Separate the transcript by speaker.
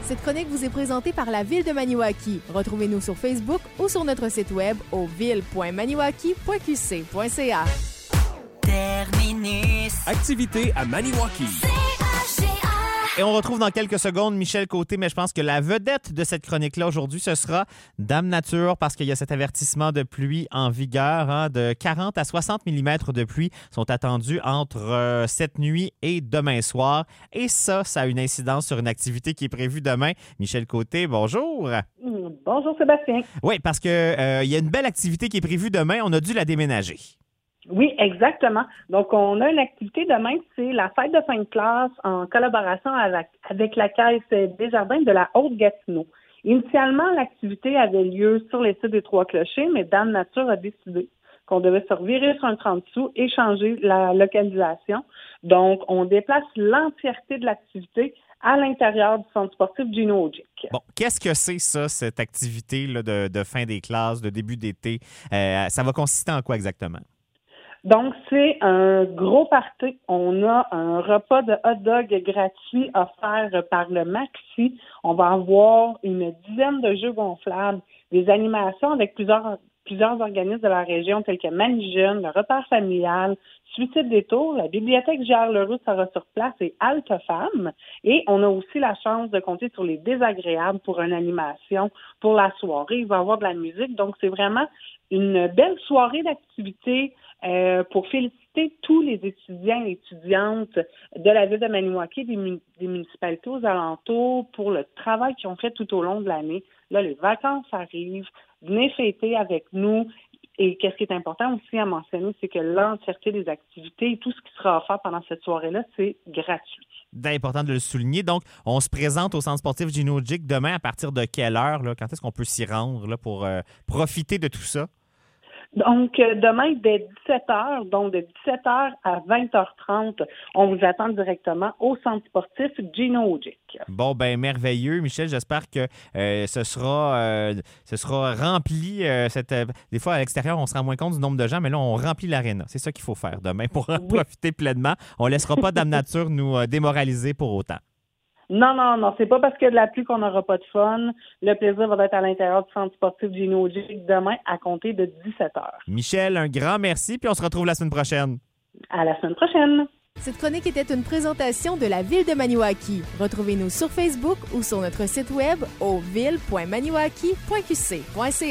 Speaker 1: Cette chronique vous est présentée par la Ville de Maniwaki. Retrouvez-nous sur Facebook ou sur notre site web au ville.maniwaki.qc.ca.
Speaker 2: Terminus.
Speaker 3: Activité à Maniwaki. Et on retrouve dans quelques secondes Michel Côté, mais je pense que la vedette de cette chronique-là aujourd'hui, ce sera Dame Nature, parce qu'il y a cet avertissement de pluie en vigueur, de 40 à 60 mm de pluie sont attendus entre cette nuit et demain soir. Et ça a une incidence sur une activité qui est prévue demain. Michel Côté, bonjour.
Speaker 4: Bonjour Sébastien.
Speaker 3: Oui, parce que il y a une belle activité qui est prévue demain. On a dû la déménager.
Speaker 4: Oui, exactement. Donc, on a une activité demain, c'est la fête de fin de classe en collaboration avec la Caisse des Jardins de la Haute-Gatineau. Initialement, l'activité avait lieu sur les sites des Trois-Clochers, mais Dame Nature a décidé qu'on devait se revirer sur un 30 sous et changer la localisation. Donc, on déplace l'entièreté de l'activité à l'intérieur du centre sportif Gino Ogic.
Speaker 3: Bon, qu'est-ce que c'est ça, cette activité là, de fin des classes, de début d'été? Ça va consister en quoi exactement?
Speaker 4: Donc, c'est un gros party. On a un repas de hot dog gratuit offert par le Maxi. On va avoir une dizaine de jeux gonflables, des animations avec plusieurs organismes de la région tels que Manijeune, le repas familial, Suicide des Tours, la bibliothèque J.R. Leroux sera sur place et Halte Femmes. Et on a aussi la chance de compter sur les désagréables pour une animation pour la soirée. Il va y avoir de la musique. Donc, c'est vraiment une belle soirée d'activité pour féliciter tous les étudiants et étudiantes de la ville de Maniwaki, des municipalités aux alentours pour le travail qu'ils ont fait tout au long de l'année. Là, les vacances arrivent. Venez fêter avec nous. Et qu'est-ce qui est important aussi à mentionner, c'est que l'entièreté des activités et tout ce qui sera offert pendant cette soirée-là, c'est gratuit.
Speaker 3: Important de le souligner. Donc, on se présente au centre sportif Gino Ogic demain à partir de quelle heure? Là? Quand est-ce qu'on peut s'y rendre là, pour profiter de tout ça?
Speaker 4: Donc, demain, dès 17h, donc de 17h à 20h30, on vous attend directement au centre sportif Gino Ogic.
Speaker 3: Bon, ben merveilleux. Michel, j'espère que ce sera rempli. Des fois, à l'extérieur, on se rend moins compte du nombre de gens, mais là, on remplit l'aréna. C'est ça qu'il faut faire demain pour en profiter pleinement. On ne laissera pas Dame Nature nous démoraliser pour autant.
Speaker 4: Non, c'est pas parce qu'il y a de la pluie qu'on n'aura pas de fun. Le plaisir va être à l'intérieur du centre sportif Gino Ogic demain à compter de 17h.
Speaker 3: Michel, un grand merci, puis on se retrouve la semaine prochaine.
Speaker 4: À la semaine prochaine.
Speaker 1: Cette chronique était une présentation de la Ville de Maniwaki. Retrouvez-nous sur Facebook ou sur notre site web au ville.maniwaki.qc.ca.